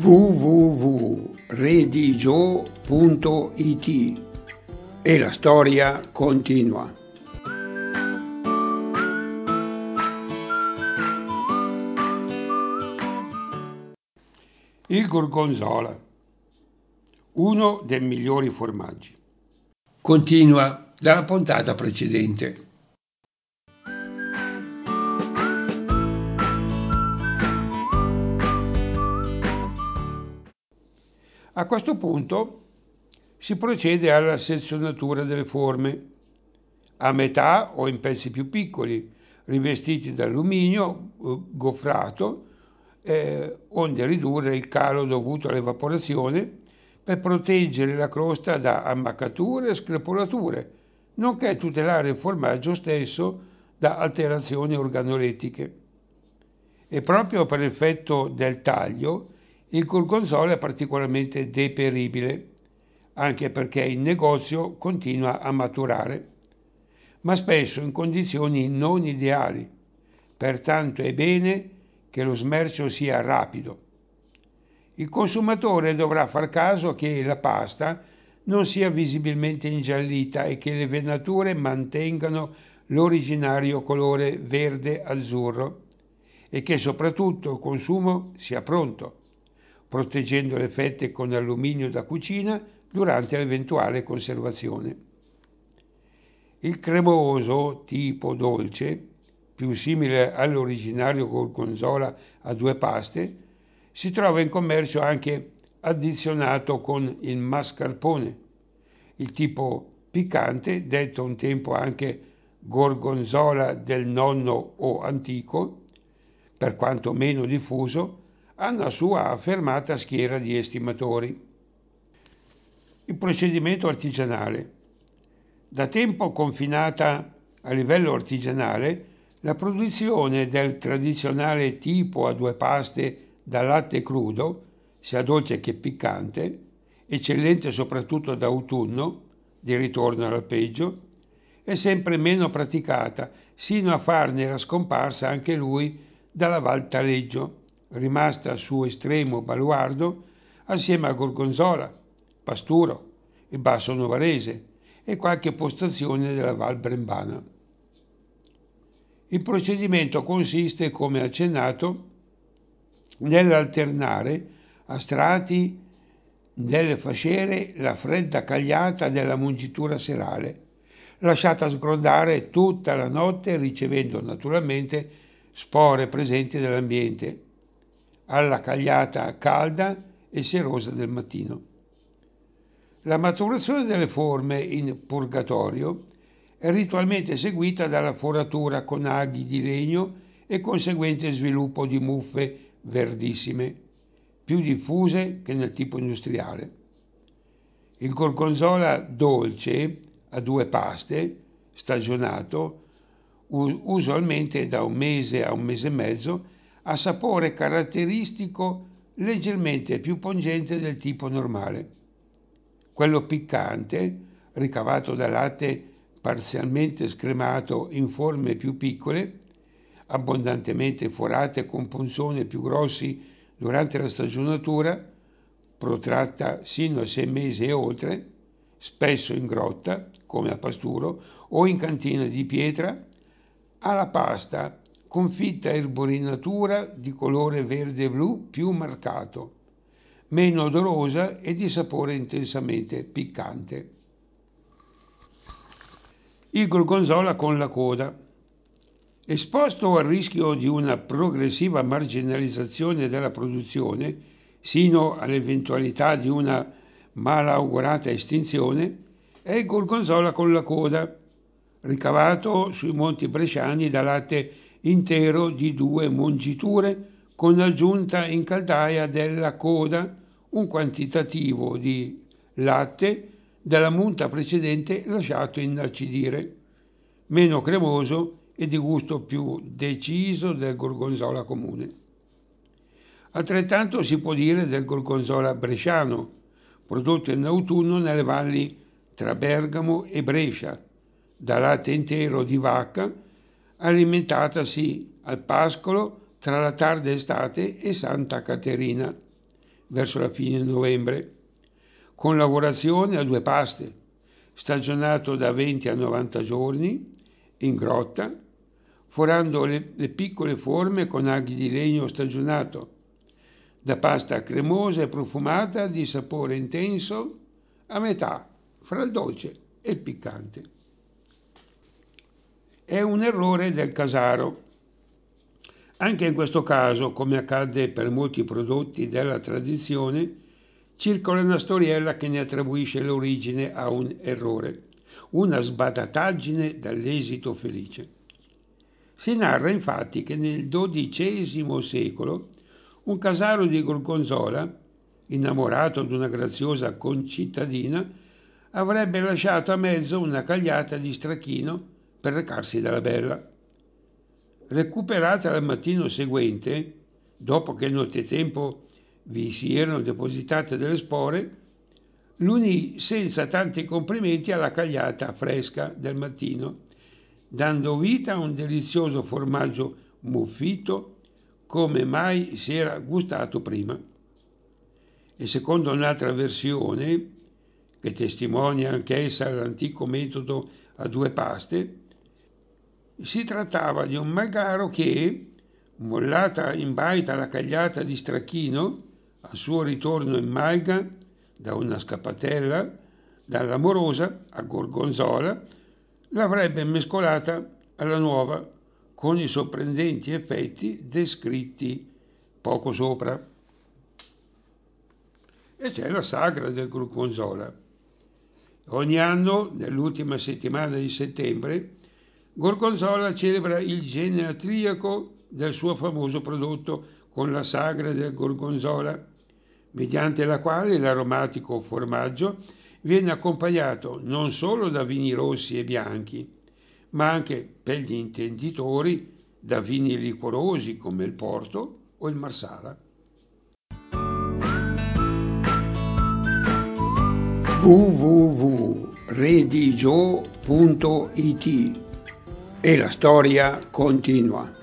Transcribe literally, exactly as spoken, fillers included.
w w w punto redigio punto it e la storia continua. Il gorgonzola, uno dei migliori formaggi. Continua dalla puntata precedente. A questo punto si procede alla sezionatura delle forme, a metà o in pezzi più piccoli, rivestiti d'alluminio goffrato, eh, onde ridurre il calo dovuto all'evaporazione per proteggere la crosta da ammaccature e screpolature, nonché tutelare il formaggio stesso da alterazioni organolettiche. E proprio per effetto del taglio, il gorgonzola è particolarmente deperibile, anche perché in negozio continua a maturare, ma spesso in condizioni non ideali, pertanto è bene che lo smercio sia rapido. Il consumatore dovrà far caso che la pasta non sia visibilmente ingiallita e che le venature mantengano l'originario colore verde-azzurro e che soprattutto il consumo sia pronto, proteggendo le fette con alluminio da cucina durante l'eventuale conservazione. Il cremoso tipo dolce, più simile all'originario gorgonzola a due paste, si trova in commercio anche addizionato con il mascarpone, il tipo piccante, detto un tempo anche gorgonzola del nonno o antico, per quanto meno diffuso, ha una sua affermata schiera di estimatori. Il procedimento artigianale. Da tempo confinata a livello artigianale, la produzione del tradizionale tipo a due paste da latte crudo, sia dolce che piccante, eccellente soprattutto d'autunno, di ritorno all'alpeggio, è sempre meno praticata, sino a farne la scomparsa anche lui dalla Val Taleggio, rimasta suo estremo baluardo assieme a Gorgonzola, Pasturo, il Basso Novarese e qualche postazione della Val Brembana. Il procedimento consiste, come accennato, nell'alternare a strati nelle fasciere la fredda cagliata della mungitura serale, lasciata sgrondare tutta la notte ricevendo naturalmente spore presenti nell'ambiente, alla cagliata calda e serosa del mattino. La maturazione delle forme in purgatorio è ritualmente seguita dalla foratura con aghi di legno e conseguente sviluppo di muffe verdissime, più diffuse che nel tipo industriale. Il gorgonzola dolce a due paste, stagionato, usualmente da un mese a un mese e mezzo, ha sapore caratteristico leggermente più pungente del tipo normale. Quello piccante, ricavato da latte parzialmente scremato in forme più piccole, abbondantemente forate con punzoni più grossi durante la stagionatura, protratta sino a sei mesi e oltre, spesso in grotta, come a Pasturo, o in cantina di pietra, alla pasta confitta erborinatura di colore verde-blu più marcato, meno odorosa e di sapore intensamente piccante. Il gorgonzola con la coda. Esposto al rischio di una progressiva marginalizzazione della produzione, sino all'eventualità di una malaugurata estinzione, è il gorgonzola con la coda, ricavato sui monti bresciani da latte intero di due mungiture con aggiunta in caldaia della coda un quantitativo di latte della munta precedente lasciato inacidire, meno cremoso e di gusto più deciso del gorgonzola comune. Altrettanto si può dire del gorgonzola bresciano, prodotto in autunno nelle valli tra Bergamo e Brescia, da latte intero di vacca, alimentatasi al pascolo tra la tarda estate e Santa Caterina, verso la fine di novembre, con lavorazione a due paste, stagionato da venti a novanta giorni, in grotta, forando le, le piccole forme con aghi di legno stagionato, da pasta cremosa e profumata di sapore intenso a metà fra il dolce e il piccante. È un errore del casaro. Anche in questo caso, come accade per molti prodotti della tradizione, circola una storiella che ne attribuisce l'origine a un errore, una sbadataggine dall'esito felice. Si narra infatti che nel dodicesimo secolo un casaro di Gorgonzola, innamorato di una graziosa concittadina, avrebbe lasciato a mezzo una cagliata di stracchino per recarsi dalla bella. Recuperata al mattino seguente, dopo che nottetempo vi si erano depositate delle spore, l'unì senza tanti complimenti alla cagliata fresca del mattino, dando vita a un delizioso formaggio muffito come mai si era gustato prima. E secondo un'altra versione, che testimonia anch'essa l'antico metodo a due paste, si trattava di un magaro che, mollata in baita la cagliata di stracchino, al suo ritorno in malga da una scappatella, dall'amorosa a Gorgonzola, l'avrebbe mescolata alla nuova con i sorprendenti effetti descritti poco sopra. E c'è la sagra del Gorgonzola. Ogni anno, nell'ultima settimana di settembre, Gorgonzola celebra il geneatriaco del suo famoso prodotto con la sagra del Gorgonzola, mediante la quale l'aromatico formaggio viene accompagnato non solo da vini rossi e bianchi, ma anche, per gli intenditori, da vini liquorosi come il Porto o il Marsala. w w w punto redigio punto it E la storia continua.